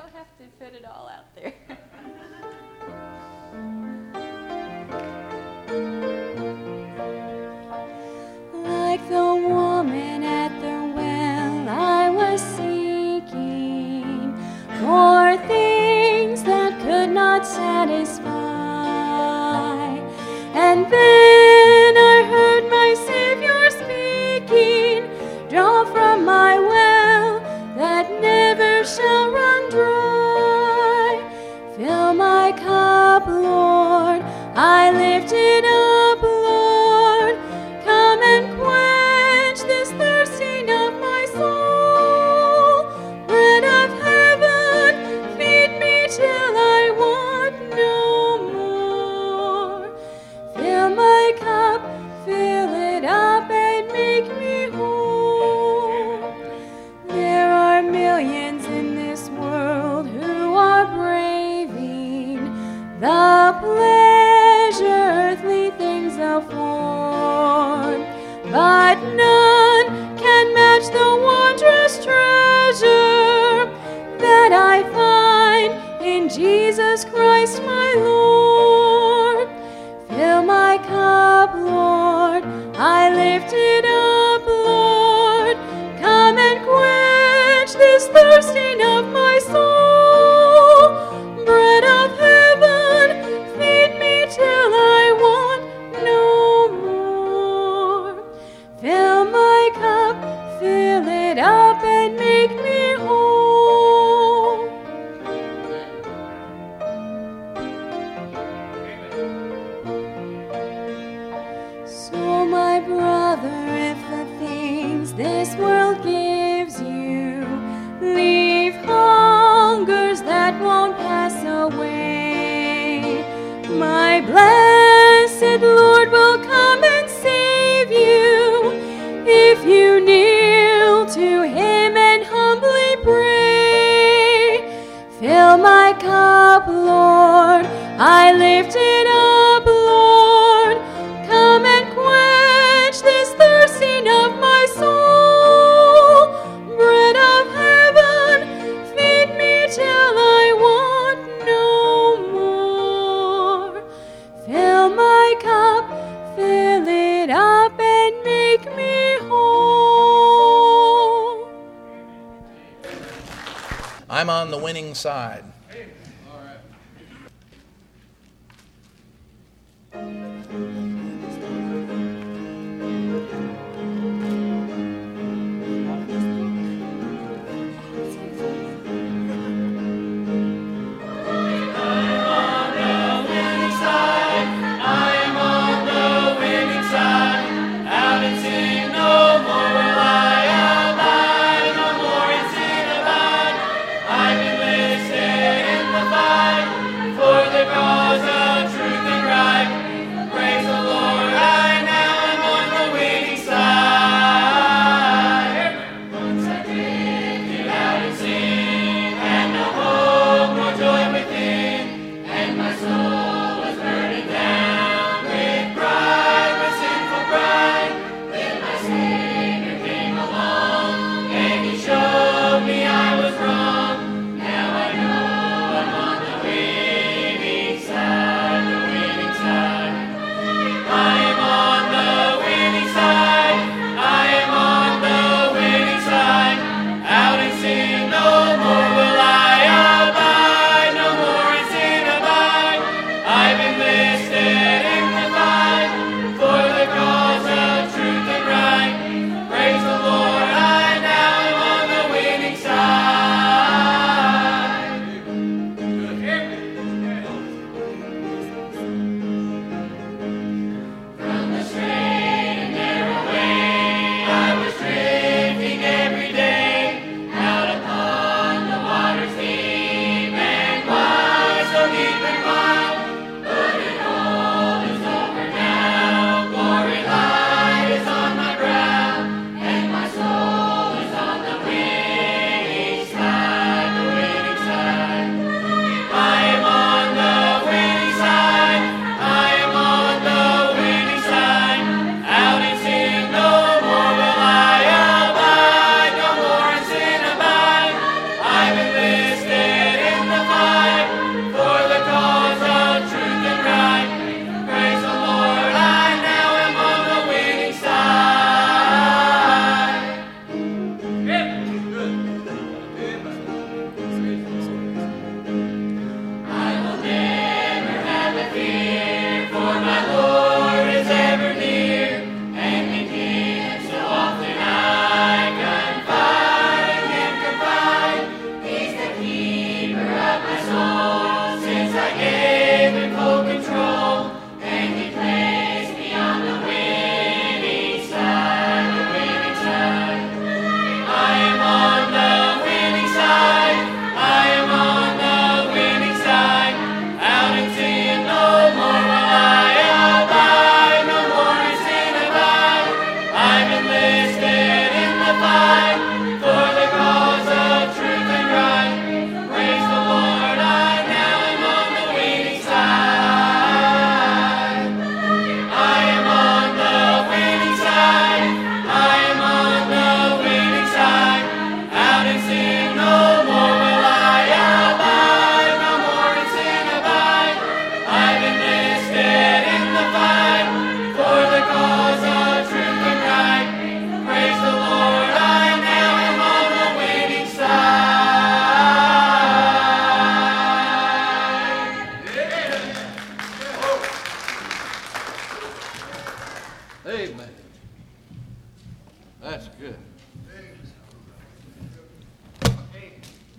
don't have to put it all out there. Like the woman at the well, I was seeking for things that could not satisfy. And then I heard my Savior speaking, draw from my well that never shall run dry. Fill my cup, Lord, I lift it up, Lord. Come and quench this thirsting of my soul. Bread of heaven, feed me till I want no more. Fill my cup, fill it up, and make me whole. There are millions in this world who are braving the pleasure earthly things afford, but none can match the wondrous treasure that I find in Jesus Christ my Lord. Fill my cup, Lord, I lift it up, Lord. Come and quench this thirsting of my soul. Bread of heaven, feed me till I want no more. Fill my cup, fill it up, and make me whole. So my brother, if the things this world gives you leave hungers that won't pass away, my blessed Lord will come and save you if you kneel to Him and humbly pray. Fill my cup, Lord, I lift it up, Lord. Come and quench this thirsting of my soul. Bread of heaven, feed me till I want no more. Fill my cup, fill it up, and make me whole. I'm on the winning side. I've been listed in the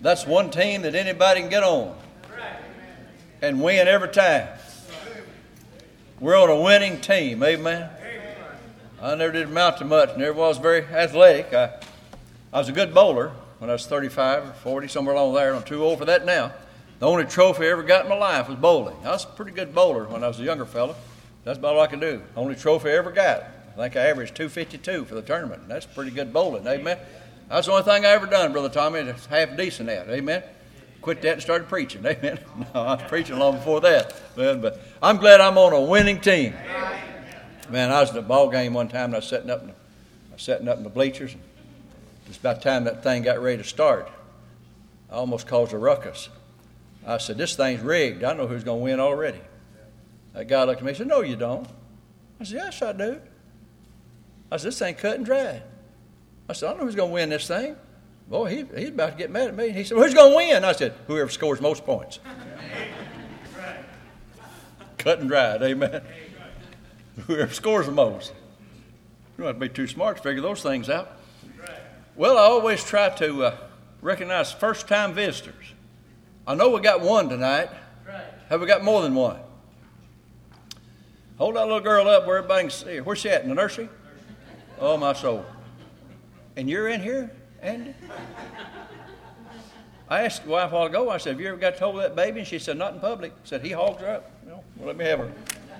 That's one team that anybody can get on and win every time. We're on a winning team, amen. I never did amount to much, never was very athletic. I was a good bowler when I was 35 or 40, somewhere along there. I'm too old for that now. The only trophy I ever got in my life was bowling. I was a pretty good bowler when I was a younger fella. That's about all I could do. Only trophy I ever got. I think I averaged 252 for the tournament. That's pretty good bowling, amen. That's the only thing I ever done, Brother Tommy, that's half decent at, amen. Quit that and started preaching, amen. No, I was preaching long before that, man, but I'm glad I'm on a winning team. Man, I was at a ball game one time, and I was setting up in the bleachers. And just about the time that thing got ready to start, I almost caused a ruckus. I said, "This thing's rigged. I know who's going to win already." That guy looked at me and said, "No, you don't." I said, "Yes, I do." I said, "This thing cut and dried." I said, "I know who's going to win this thing." Boy, he's about to get mad at me. He said, "Who's going to win?" I said, "Whoever scores most points." Cut and dried, amen. Whoever scores the most. You don't have to be too smart to figure those things out. Well, I always try to recognize first-time visitors. I know we got one tonight. Have we got more than one? Hold that little girl up where everybody can see her. Where's she at, in the nursery? Oh, my soul. And you're in here, Andy? I asked the wife a while ago, I said, "Have you ever got to hold that baby?" And she said, "Not in public." I said, "He hogs her up. Well, let me have her."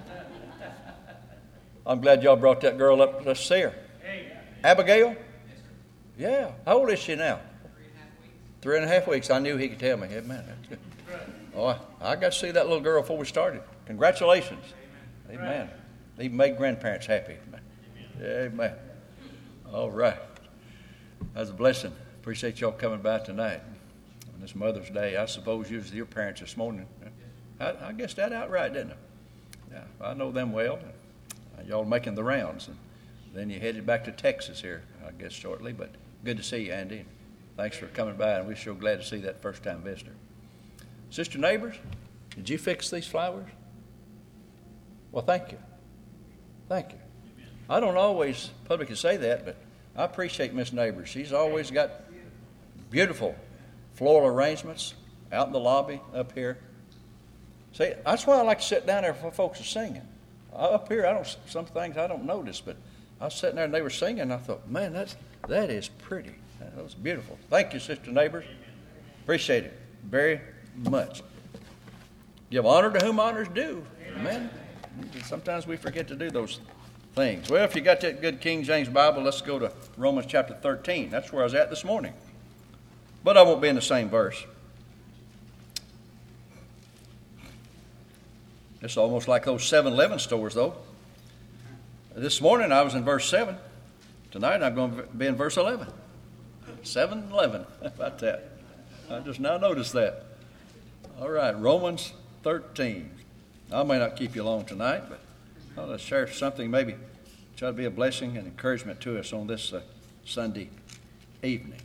I'm glad y'all brought that girl up. Let's see her. Abigail? Yeah. How old is she now? 3.5 weeks. I knew he could tell me. Amen. That's good. Oh, I got to see that little girl before we started. Congratulations. Amen. Even made grandparents happy. Amen. All right. That's a blessing. Appreciate y'all coming by tonight. On this Mother's Day, I suppose you was your parents this morning. I guessed that out right, didn't I? Yeah, I know them well. Y'all making the rounds. And then you headed back to Texas here, I guess, shortly. But good to see you, Andy. Thanks for coming by, and we're sure glad to see that first-time visitor. Sister Neighbors, did you fix these flowers? Well, thank you. Thank you. I don't always publicly say that, but I appreciate Miss Neighbors. She's always got beautiful floral arrangements out in the lobby up here. See, that's why I like to sit down there when folks are singing. Up here, some things I don't notice, but I was sitting there and they were singing, and I thought, man, that is pretty. That was beautiful. Thank you, Sister Neighbors. Appreciate it very much. Give honor to whom honor is due. Amen. Sometimes we forget to do those things. Well, if you got that good King James Bible, let's go to Romans chapter 13. That's where I was at this morning. But I won't be in the same verse. It's almost like those 7-Eleven stores, though. This morning I was in verse 7. Tonight I'm going to be in verse 11. 7-Eleven. How about that? I just now noticed that. All right, Romans 13. I may not keep you long tonight, but I'll share something, maybe try to be a blessing and encouragement to us on this Sunday evening.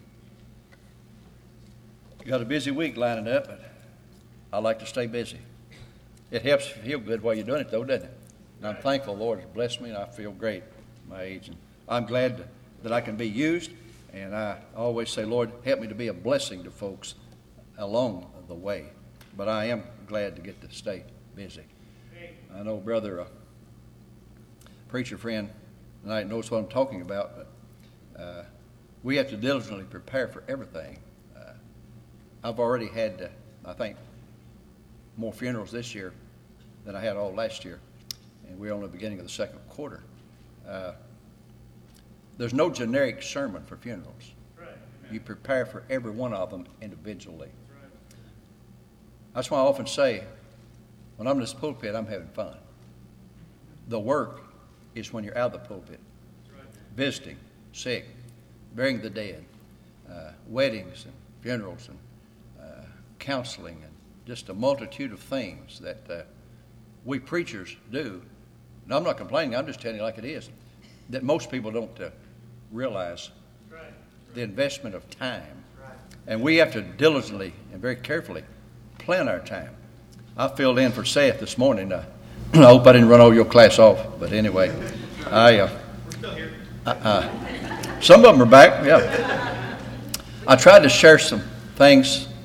You got a busy week lining up, but I like to stay busy. It helps you feel good while you're doing it, though, doesn't it? And I'm thankful the Lord has blessed me, and I feel great at my age. And I'm glad that I can be used, and I always say, Lord, help me to be a blessing to folks along the way. But I am glad to get to stay busy. I know brother, preacher friend tonight knows what I'm talking about, but we have to diligently prepare for everything. I've already had, I think, more funerals this year than I had all last year, and we're on the beginning of the second quarter. There's no generic sermon for funerals. You prepare for every one of them individually. That's why I often say, when I'm in this pulpit, I'm having fun. The work is when you're out of the pulpit, visiting, sick, burying the dead, weddings and funerals and counseling and just a multitude of things that we preachers do. And I'm not complaining, I'm just telling you like it is, that most people don't realize the investment of time. And we have to diligently and very carefully plan our time. I filled in for Seth this morning. I hope I didn't run all your class off, but anyway, we're still here. Some of them are back, yeah. I tried to share some things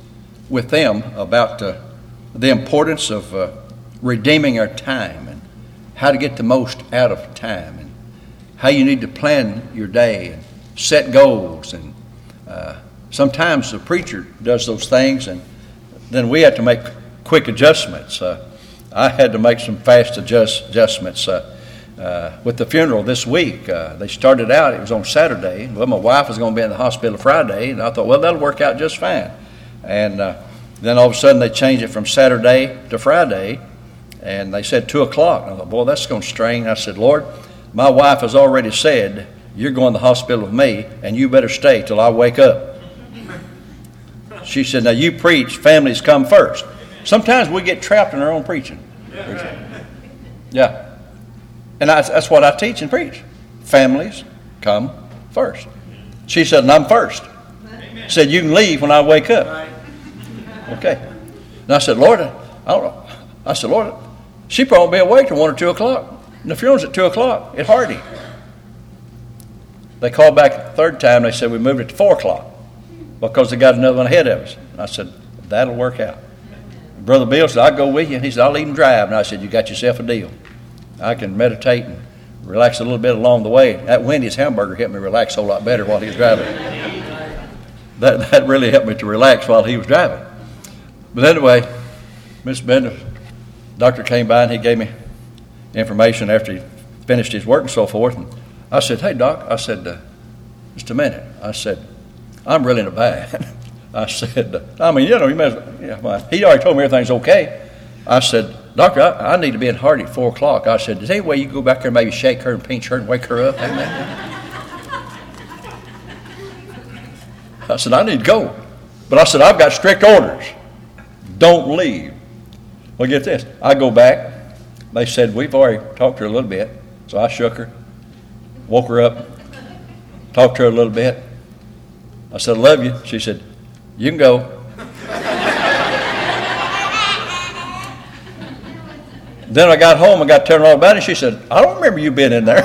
with them about the importance of redeeming our time and how to get the most out of time and how you need to plan your day and set goals. And sometimes the preacher does those things, and then we have to make quick adjustments. I had to make some fast adjustments with the funeral this week. They started out, it was on Saturday. Well, my wife was going to be in the hospital Friday, and I thought, well, that'll work out just fine. And then all of a sudden they changed it from Saturday to Friday, and they said 2 o'clock. And I thought, boy, that's going to strain. I said, Lord, my wife has already said, you're going to the hospital with me, and you better stay till I wake up. She said, now you preach, families come first. Sometimes we get trapped in our own preaching. Yeah. And that's what I teach and preach. Families come first. She said, and I'm first. Said, you can leave when I wake up. Okay. And I said, Lord, I don't know. I said, Lord, she probably won't be awake till 1 or 2 o'clock. And the funeral's at 2 o'clock at Hardy. They called back the third time. They said, we moved it to 4 o'clock because they got another one ahead of us. And I said, that'll work out. Brother Bill said, I'll go with you. And he said, I'll even drive. And I said, you got yourself a deal. I can meditate and relax a little bit along the way. That Wendy's hamburger helped me relax a whole lot better while he was driving. That really helped me to relax while he was driving. But anyway, Mr. Bender, doctor came by and he gave me information after he finished his work and so forth. And I said, hey, Doc, I said, just a minute. I said, I'm really in a bad. I said, I mean, you know, he already told me everything's okay. I said, Doctor, I need to be in Hardy at 4 o'clock. I said, is there any way you can go back there and maybe shake her and pinch her and wake her up? I said, I need to go. But I said, I've got strict orders. Don't leave. Well, get this. I go back. They said, we've already talked to her a little bit. So I shook her, woke her up, talked to her a little bit. I said, I love you. She said, you can go. Then I got home and got to tell her all about it. She said, I don't remember you being in there.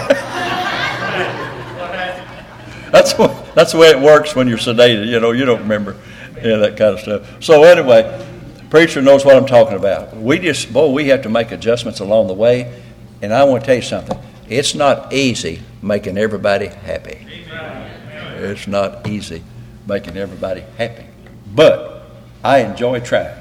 That's the way it works when you're sedated. You know, you don't remember that kind of stuff. So anyway, the preacher knows what I'm talking about. We have to make adjustments along the way. And I want to tell you something. It's not easy making everybody happy. It's not easy making everybody happy. But I enjoy trying.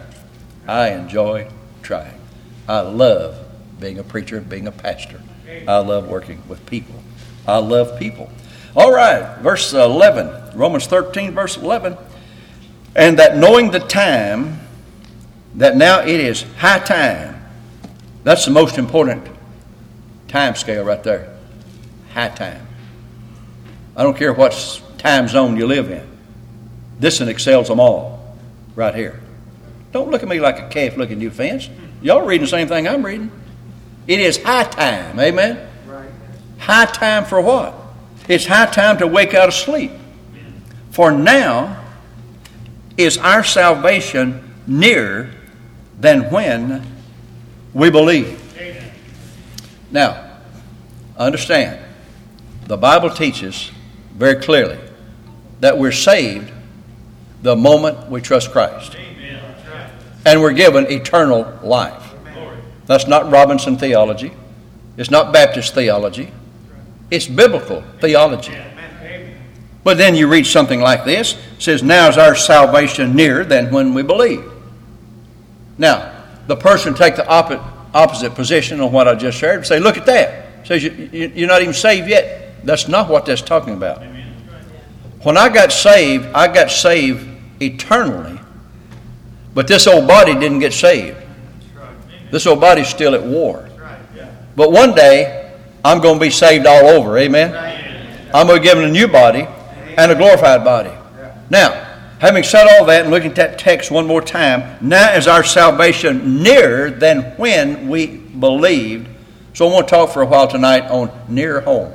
I love being a preacher, being a pastor. I love working with people. I love people. All right, verse 11, Romans 13, verse 11. And that knowing the time, that now it is high time. That's the most important time scale right there. High time. I don't care what time zone you live in. This one excels them all right here. Don't look at me like a calf looking new fence. Y'all reading the same thing I'm reading. It is high time. Amen? Right. High time for what? It's high time to wake out of sleep. For now is our salvation nearer than when we believe. Amen. Now, understand, the Bible teaches very clearly that we're saved the moment we trust Christ. And we're given eternal life. That's not Robinson theology. It's not Baptist theology. It's biblical theology. But then you read something like this. It says, now is our salvation nearer than when we believe. Now, the person take the opposite position on what I just shared and say, look at that. It says you're not even saved yet. That's not what that's talking about. When I got saved eternally. But this old body didn't get saved. This old body's still at war. But one day, I'm going to be saved all over. Amen? I'm going to be given a new body and a glorified body. Now, having said all that and looking at that text one more time, now is our salvation nearer than when we believed. So I want to talk for a while tonight on near home.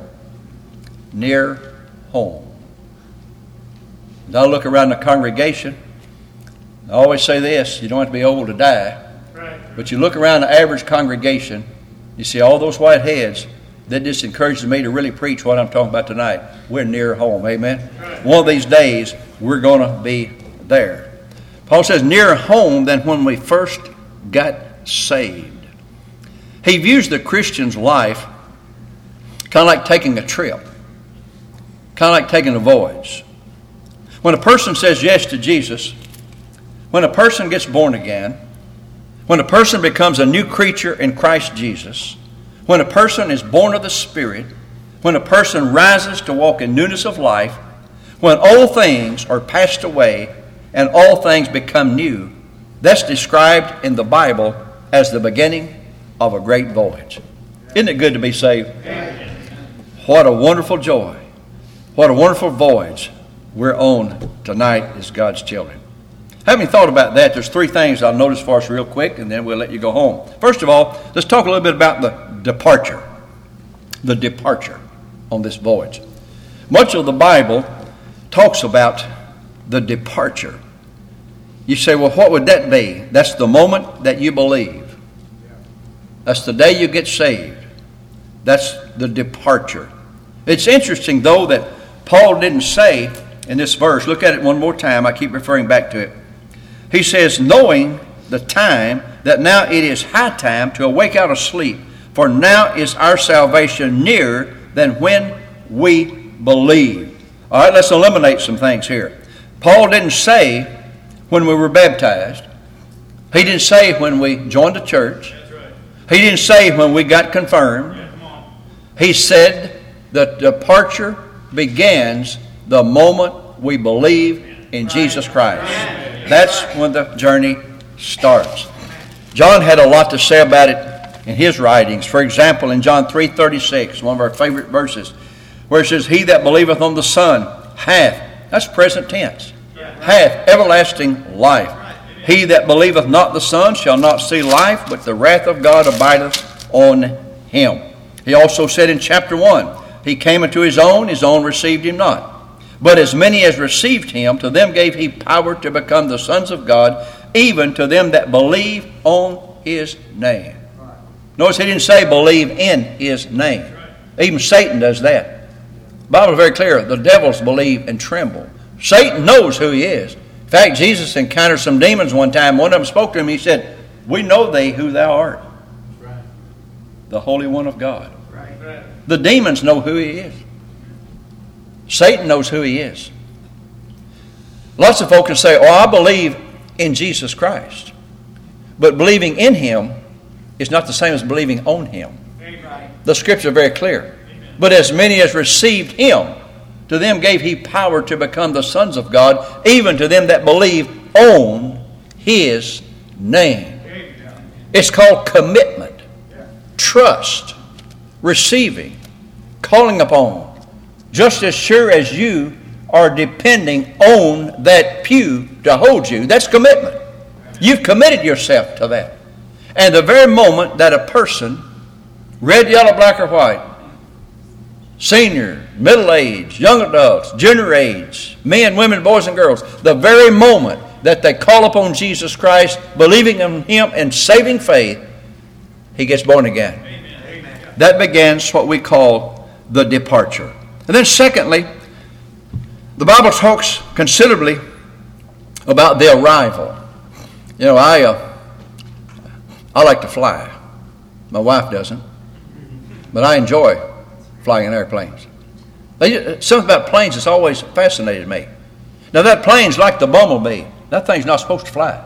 Near home. As I look around the congregation, I always say this, you don't have to be old to die. Right. But you look around the average congregation, you see all those white heads. That just encourages me to really preach what I'm talking about tonight. We're near home, amen? Right. One of these days, we're going to be there. Paul says, nearer home than when we first got saved. He views the Christian's life kind of like taking a trip, kind of like taking a voyage. When a person says yes to Jesus, when a person gets born again, when a person becomes a new creature in Christ Jesus, when a person is born of the Spirit, when a person rises to walk in newness of life, when all things are passed away and all things become new, that's described in the Bible as the beginning of a great voyage. Isn't it good to be saved? Amen. What a wonderful joy. What a wonderful voyage we're on tonight as God's children. Having thought about that, there's three things I'll notice for us real quick, and then we'll let you go home. First of all, let's talk a little bit about the departure. The departure on this voyage. Much of the Bible talks about the departure. You say, well, what would that be? That's the moment that you believe. That's the day you get saved. That's the departure. It's interesting, though, that Paul didn't say in this verse, look at it one more time, I keep referring back to it. He says, knowing the time, that now it is high time to awake out of sleep, for now is our salvation nearer than when we believe. All right, let's eliminate some things here. Paul didn't say when we were baptized. He didn't say when we joined the church. He didn't say when we got confirmed. He said the departure begins the moment we believe in Jesus Christ. That's when the journey starts. John had a lot to say about it in his writings. For example, in John 3:36, one of our favorite verses, where it says, he that believeth on the Son hath, that's present tense, hath everlasting life. He that believeth not the Son shall not see life, but the wrath of God abideth on him. He also said in chapter 1, he came unto his own received him not. But as many as received him, to them gave he power to become the sons of God, even to them that believe on his name. Notice he didn't say believe in his name. Even Satan does that. The Bible is very clear. The devils believe and tremble. Satan knows who he is. In fact, Jesus encountered some demons one time. One of them spoke to him. He said, we know thee who thou art. The Holy One of God. The demons know who he is. Satan knows who he is. Lots of folk can say, I believe in Jesus Christ. But believing in him is not the same as believing on him. The scriptures are very clear. But as many as received him, to them gave he power to become the sons of God, even to them that believe on his name. It's called commitment, trust, receiving, calling upon. Just as sure as you are depending on that pew to hold you, that's commitment. You've committed yourself to that. And the very moment that a person, red, yellow, black, or white, senior, middle age, young adults, junior age, men, women, boys, and girls, the very moment that they call upon Jesus Christ, believing in him and saving faith, he gets born again. Amen. That begins what we call the departure. And then secondly, the Bible talks considerably about the arrival. You know, I like to fly. My wife doesn't. But I enjoy flying in airplanes. Something about planes has always fascinated me. Now that plane's like the bumblebee. That thing's not supposed to fly.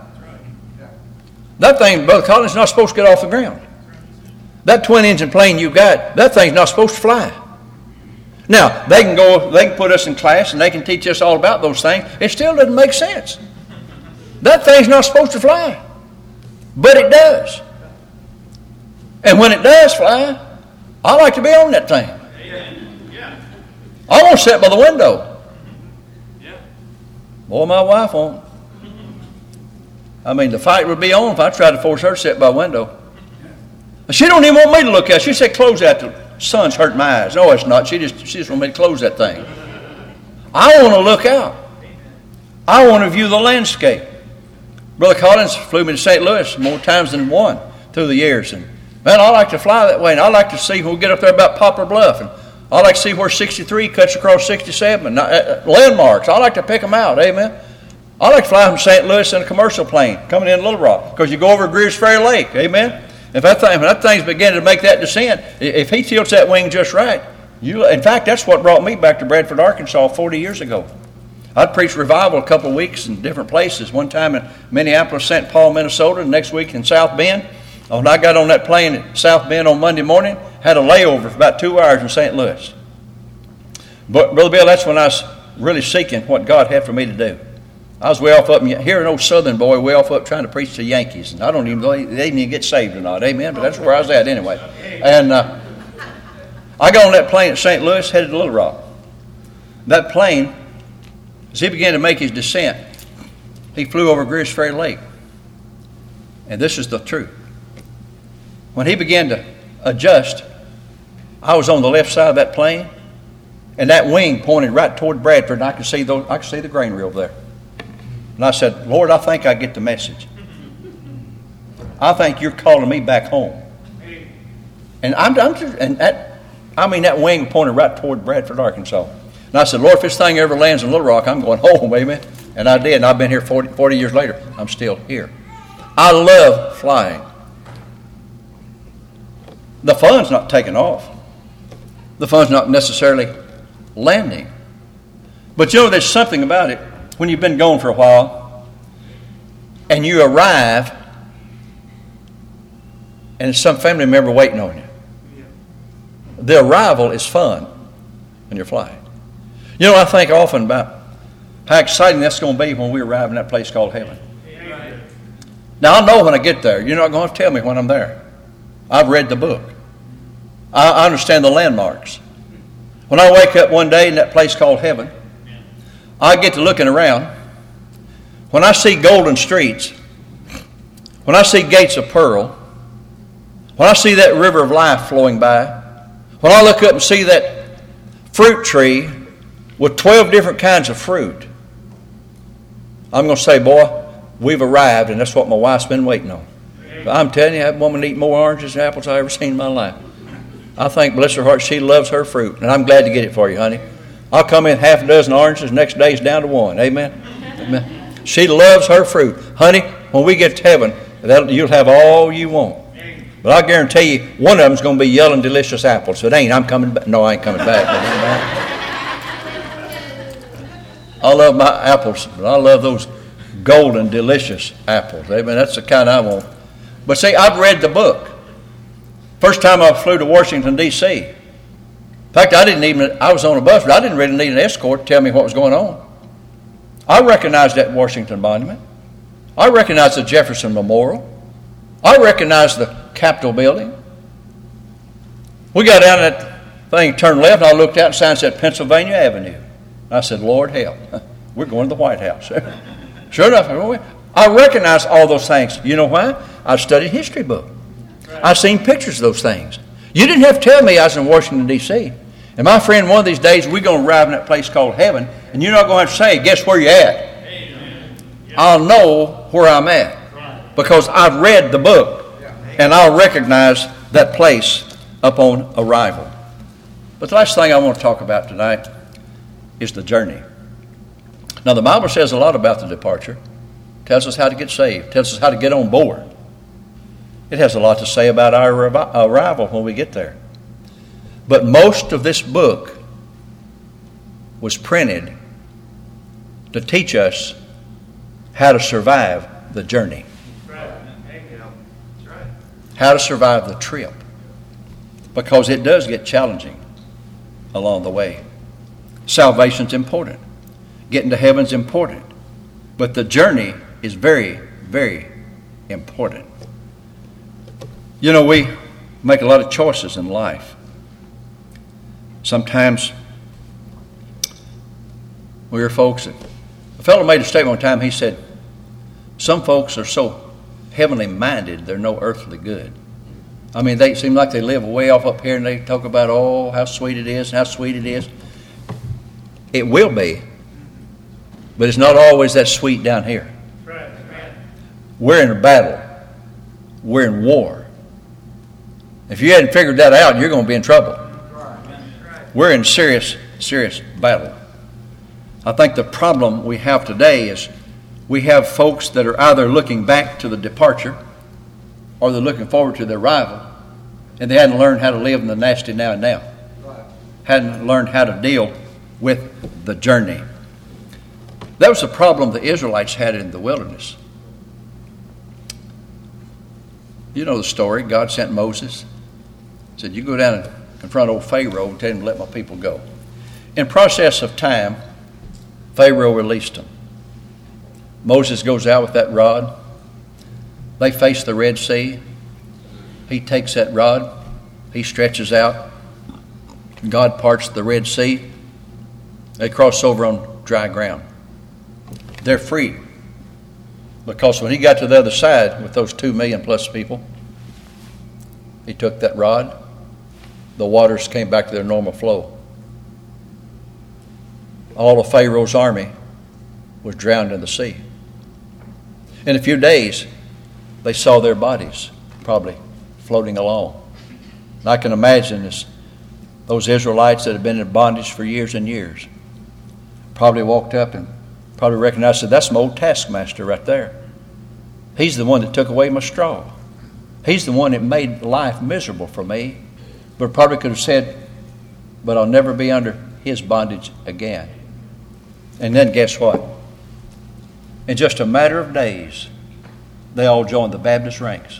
That thing, Brother Collins, is not supposed to get off the ground. That twin-engine plane you got, that thing's not supposed to fly. Now, they can put us in class and they can teach us all about those things. It still doesn't make sense. That thing's not supposed to fly. But it does. And when it does fly, I like to be on that thing. I want to sit by the window. Boy, my wife won't. I mean, the fight would be on if I tried to force her to sit by a window. She don't even want me to look at it. She said, close that. The sun's hurting my eyes. No, it's not. She just wants me to close that thing. I want to look out. I want to view the landscape. Brother Collins flew me to St. Louis more times than one through the years. And man, I like to fly that way. And I like to see when we get up there about Poplar Bluff. And I like to see where 63 cuts across 67. And landmarks. I like to pick them out. Amen. I like to fly from St. Louis in a commercial plane coming in Little Rock because you go over Greers Ferry Lake. Amen? If that thing's beginning to make that descent, if he tilts that wing just right, in fact, that's what brought me back to Bradford, Arkansas 40 years ago. I'd preached revival a couple of weeks in different places. One time in Minneapolis, St. Paul, Minnesota, and next week in South Bend. When I got on that plane at South Bend on Monday morning, had a layover for about 2 hours in St. Louis. But, Brother Bill, that's when I was really seeking what God had for me to do. I was way off up here, an old Southern boy, way off up trying to preach to Yankees. And I don't even know they didn't even get saved or not. Amen? But that's where I was at anyway. And I got on that plane at St. Louis, headed to Little Rock. That plane, as he began to make his descent, he flew over Greers Ferry Lake. And this is the truth. When he began to adjust, I was on the left side of that plane, and that wing pointed right toward Bradford, and I could see the granary over there. And I said, Lord, I think I get the message. I think you're calling me back home. And that wing pointed right toward Bradford, Arkansas. And I said, Lord, if this thing ever lands in Little Rock, I'm going home, amen. And I did, and I've been here 40 years later. I'm still here. I love flying. The fun's not taking off. The fun's not necessarily landing. But there's something about it when you've been gone for a while and you arrive and there's some family member waiting on you. The arrival is fun when you're flying. I think often about how exciting that's going to be when we arrive in that place called heaven. Now, I know when I get there, you're not going to tell me when I'm there. I've read the book. I understand the landmarks. When I wake up one day in that place called heaven, I get to looking around. When I see golden streets, when I see gates of pearl, when I see that river of life flowing by, when I look up and see that fruit tree with 12 different kinds of fruit, I'm going to say, boy, we've arrived, and that's what my wife's been waiting on. But I'm telling you, that woman eat more oranges and apples I've ever seen in my life. I think, bless her heart, she loves her fruit, and I'm glad to get it for you, honey. I'll come in half a dozen oranges, next day it's down to one. Amen? Amen. She loves her fruit. Honey, when we get to heaven, you'll have all you want. But I guarantee you, one of them's going to be yellow and delicious apples. If it ain't, I'm coming back. No, I ain't coming back. I love my apples, but I love those golden, delicious apples. Amen. That's the kind I want. But see, I've read the book. First time I flew to Washington, D.C. In fact, I was on a bus, but I didn't really need an escort to tell me what was going on. I recognized that Washington Monument. I recognized the Jefferson Memorial. I recognized the Capitol Building. We got down that thing, turned left, and I looked out and the sign said Pennsylvania Avenue. I said, Lord help, we're going to the White House. Sure enough, I recognized all those things. You know why? I studied history book. I've seen pictures of those things. You didn't have to tell me I was in Washington, D.C. And my friend, one of these days, we're going to arrive in that place called heaven, and you're not going to have to say, guess where you're at? I'll know where I'm at because I've read the book, and I'll recognize that place upon arrival. But the last thing I want to talk about tonight is the journey. Now, the Bible says a lot about the departure. It tells us how to get saved. It tells us how to get on board. It has a lot to say about our arrival when we get there. But most of this book was printed to teach us how to survive the journey. How to survive the trip. Because it does get challenging along the way. Salvation's important. Getting to heaven's important. But the journey is very, very important. We make a lot of choices in life. Sometimes we hear folks, a fellow made a statement one time, he said, some folks are so heavenly minded, they're no earthly good. I mean, they seem like they live way off up here and they talk about, oh, how sweet it is and how sweet it is. It will be, but it's not always that sweet down here. We're in a battle. We're in war. If you hadn't figured that out, you're going to be in trouble. We're in serious, serious battle. I think the problem we have today is We have folks that are either looking back to the departure or they're looking forward to the arrival, and they hadn't learned how to live in the nasty now and now. Hadn't learned how to deal with the journey. That was the problem the Israelites had in the wilderness. You know the story. God sent Moses. Said, you go down and confront old Pharaoh and tell him to let my people go. In process of time, Pharaoh released them. Moses goes out with that rod. They face the Red Sea. He takes that rod. He stretches out. God parts the Red Sea. They cross over on dry ground. They're free. Because when he got to the other side with those 2 million plus people, he took that rod. The waters came back to their normal flow. All of Pharaoh's army was drowned in the sea. In a few days, they saw their bodies probably floating along. And I can imagine those Israelites that had been in bondage for years and years probably walked up and probably recognized, said, that's my old taskmaster right there. He's the one that took away my straw. He's the one that made life miserable for me. But probably could have said, but I'll never be under his bondage again. And then guess what? In just a matter of days, they all joined the Baptist ranks.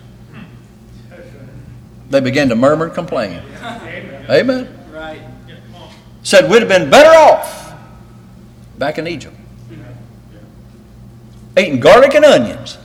They began to murmur and complain. Amen. Right. Said we'd have been better off back in Egypt, eating garlic and onions.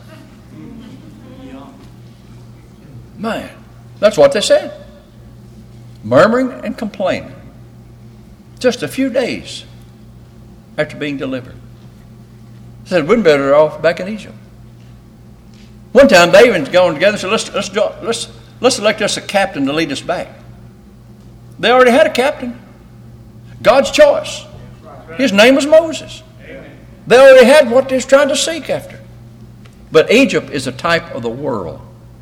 Man, that's what they said. Murmuring and complaining. Just a few days after being delivered. They said, we'd been better off back in Egypt. One time they even gone together and said, let's elect us a captain to lead us back. They already had a captain. God's choice. His name was Moses. They already had what they was trying to seek after. But Egypt is a type of the world.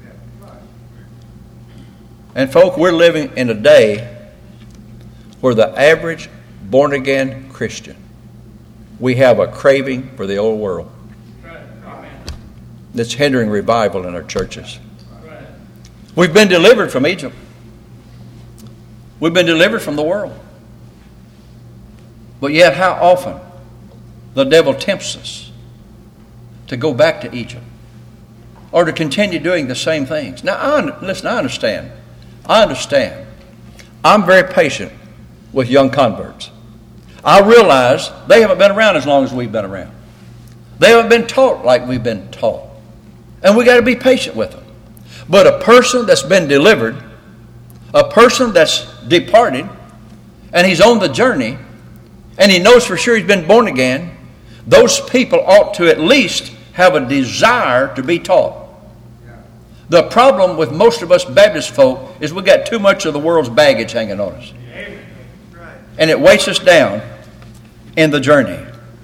And folk, we're living in a day where the average born-again Christian, we have a craving for the old world that's hindering revival in our churches. We've been delivered from Egypt. We've been delivered from the world. But yet how often the devil tempts us to go back to Egypt or to continue doing the same things. Now, I understand. I'm very patient with young converts. I realize they haven't been around as long as we've been around. They haven't been taught like we've been taught. And we got to be patient with them. But a person that's been delivered, a person that's departed, and he's on the journey, and he knows for sure he's been born again, those people ought to at least have a desire to be taught. The problem with most of us Baptist folk is we got too much of the world's baggage hanging on us. And it weights us down in the journey.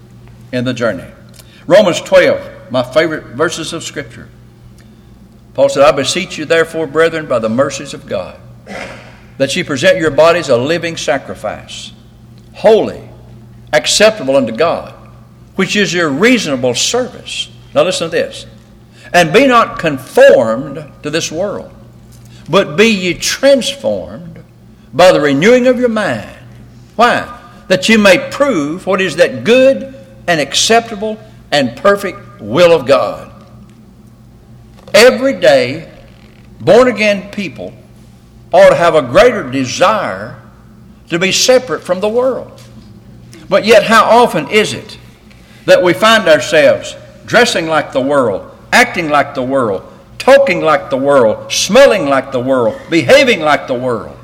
Romans 12, my favorite verses of Scripture. Paul said, I beseech you therefore, brethren, by the mercies of God, that ye present your bodies a living sacrifice, holy, acceptable unto God, which is your reasonable service. Now listen to this. And be not conformed to this world, but be ye transformed by the renewing of your mind. Why? That you may prove what is that good and acceptable and perfect will of God. Every day, born-again people ought to have a greater desire to be separate from the world. But yet, how often is it that we find ourselves dressing like the world, acting like the world, talking like the world, smelling like the world, behaving like the world,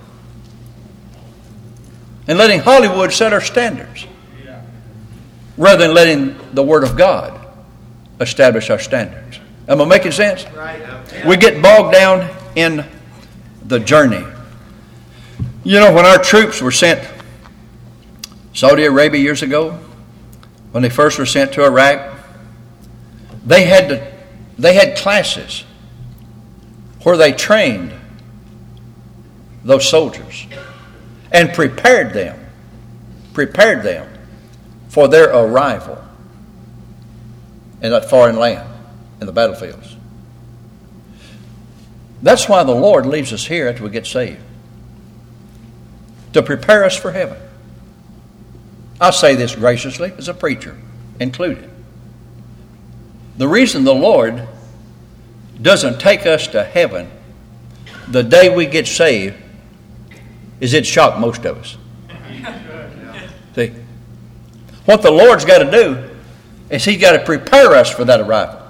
and letting Hollywood set our standards rather than letting the Word of God establish our standards? Am I making sense? We get bogged down in the journey. You know, when our troops were sent Saudi Arabia years ago, when they first were sent to Iraq, they had classes where they trained those soldiers and prepared them for their arrival. in that foreign land, in the battlefields. That's why the Lord leaves us here after we get saved, to prepare us for heaven. I say this graciously as a preacher included. The reason the Lord doesn't take us to heaven the day we get saved is it'd shock most of us. See, what the Lord's got to do is He's got to prepare us for that arrival.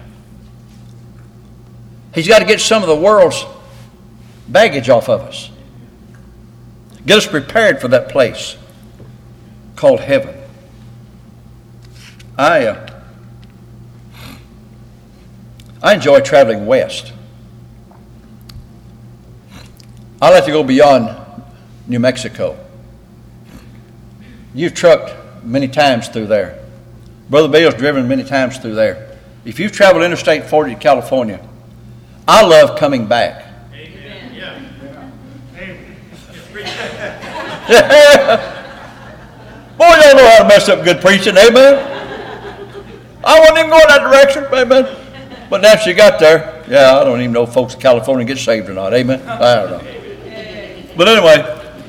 He's got to get some of the world's baggage off of us. Get us prepared for that place called heaven. I enjoy traveling west. I like to go beyond New Mexico. You've trucked many times through there. Brother Bill's driven many times through there. If you've traveled Interstate 40 to California, I love coming back. Amen. Yeah. Boy, y'all know how to mess up good preaching, amen? I wasn't even going that direction, amen? But now she got there, yeah, I don't even know if folks in California get saved or not, amen? I don't know. But anyway,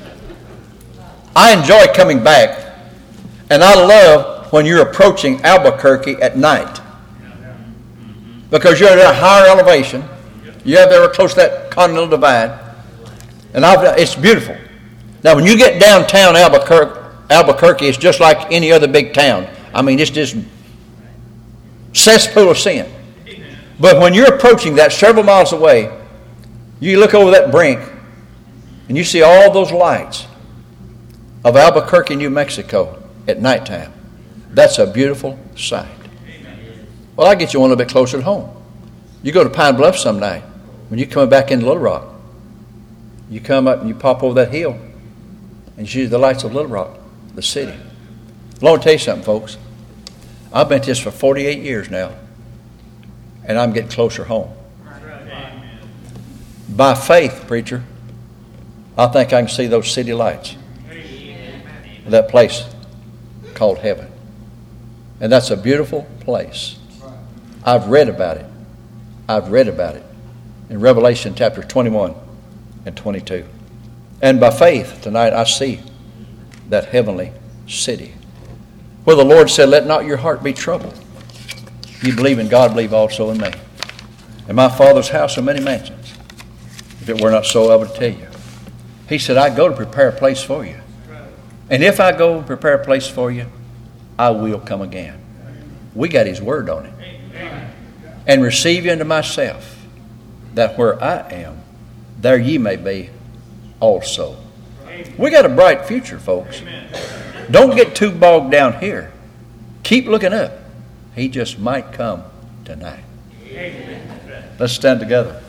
I enjoy coming back, and I love when you're approaching Albuquerque at night. Because you're at a higher elevation. You're there close to that Continental Divide. And it's beautiful. Now, when you get downtown Albuquerque, it's just like any other big town. I mean, it's just cesspool of sin. But when you're approaching that several miles away, you look over that brink, and you see all those lights of Albuquerque, New Mexico at nighttime. That's a beautiful sight. Well, I'll get you one a little bit closer to home. You go to Pine Bluff some night. When you're coming back into Little Rock, you come up and you pop over that hill, and you see the lights of Little Rock, the city. Well, I'll tell you something, folks. I've been at this for 48 years now, and I'm getting closer home. By faith, preacher, I think I can see those city lights. That place called heaven. And that's a beautiful place. I've read about it. I've read about it in Revelation chapter 21 and 22. And by faith tonight I see that heavenly city where the Lord said, let not your heart be troubled. You believe in God, believe also in me. In my Father's house are many mansions. If it were not so, I would tell you. He said, I go to prepare a place for you. And if I go and prepare a place for you, I will come again. We got His word on it. And receive you unto myself, that where I am, there ye may be also. We got a bright future, folks. Don't get too bogged down here. Keep looking up. He just might come tonight. Let's stand together.